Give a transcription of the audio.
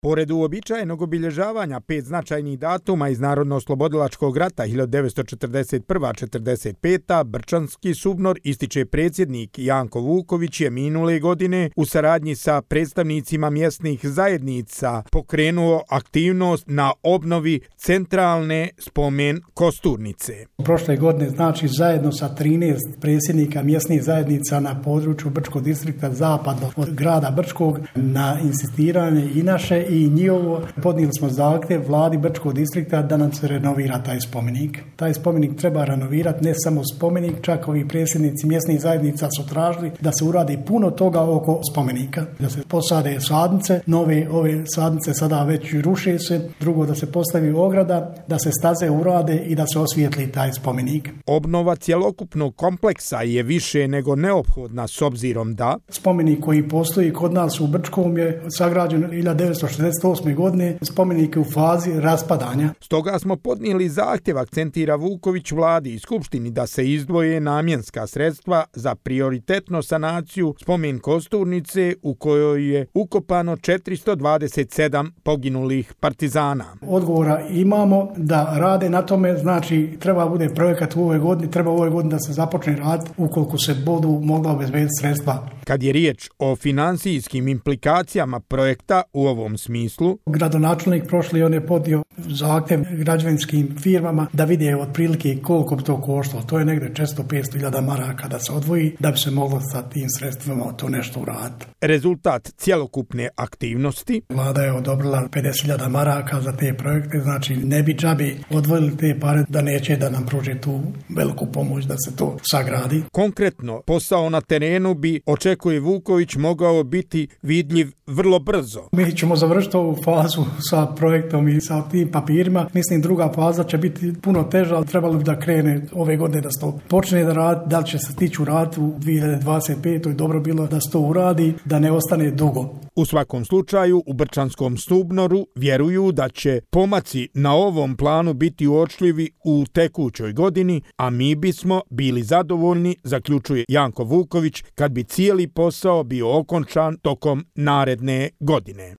Pored uobičajenog obilježavanja 5 značajnih datuma iz Narodno-oslobodilačkog rata 1941-45, Brčanski SUBNOR, ističe predsjednik Janko Vuković, je minule godine u saradnji sa predstavnicima mjesnih zajednica pokrenuo aktivnost na obnovi centralne spomen kosturnice. Prošle godine, znači zajedno sa 13 predsjednika mjesnih zajednica na području Brčkog distrikta zapadno od grada Brčkog, na insistiranje i naše i njihovo, podnijeli smo zahtjev vladi Brčkog distrikta da nam se renovira taj spomenik. Taj spomenik treba renovirati, ne samo spomenik, čak ovi predsjednici mjesnih zajednica su tražili da se uradi puno toga oko spomenika, da se posade sadnice, nove ove sadnice sada već ruše se, drugo da se postavi ograda, da se staze urade i da se osvijetli taj spomenik. Obnova cjelokupnog kompleksa je više nego neophodna s obzirom da spomenik koji postoji kod nas u Brčkom je sagrađen 1968. godine, spomenik je u fazi raspadanja. Stoga smo podnijeli zahtjev, akcentira Vuković, vladi i skupštini da se izdvoje namjenska sredstva za prioritetno sanaciju spomen kosturnice u kojoj je ukopano 427 poginulih partizana. Odgovora imamo da rade na tome, znači treba bude projekat u ovoj godini, treba u ovoj godini da se započne rad ukoliko se budu mogla obezbediti sredstva. Kad je riječ o financijskim implikacijama projekta u ovom smislu, gradonačelnik prošli on je podnio zahtjev građevinskim firmama da vide otprilike koliko bi to koštalo. To je negdje 400-500 maraka da se odvoji da bi se moglo sa tim sredstvima to nešto uraditi. Rezultat cjelokupne aktivnosti, vlada je odobrila 50.000 maraka za te projekte, znači ne bi džabi odvojili te pare da neće da nam pruži tu veliku pomoć da se to sagradi. Konkretno, posao na terenu bi, očekuje Vuković, mogao biti vidljiv vrlo brzo. Mi ćemo završiti ovu fazu sa projektom i sa tim papirima. Mislim, druga faza će biti puno teža, ali trebalo bi da krene ove godine da se to počne da radi. Da li će se stići uradi u 2025. Dobro bilo da se to uradi, da ne ostane dugo. U svakom slučaju, u Brčanskom SUBNOR-u vjeruju da će pomaci na ovom planu biti uočljivi u tekućoj godini, a mi bismo bili zadovoljni, zaključuje Janko Vuković, kad bi cijeli posao bio okončan tokom naredne godine.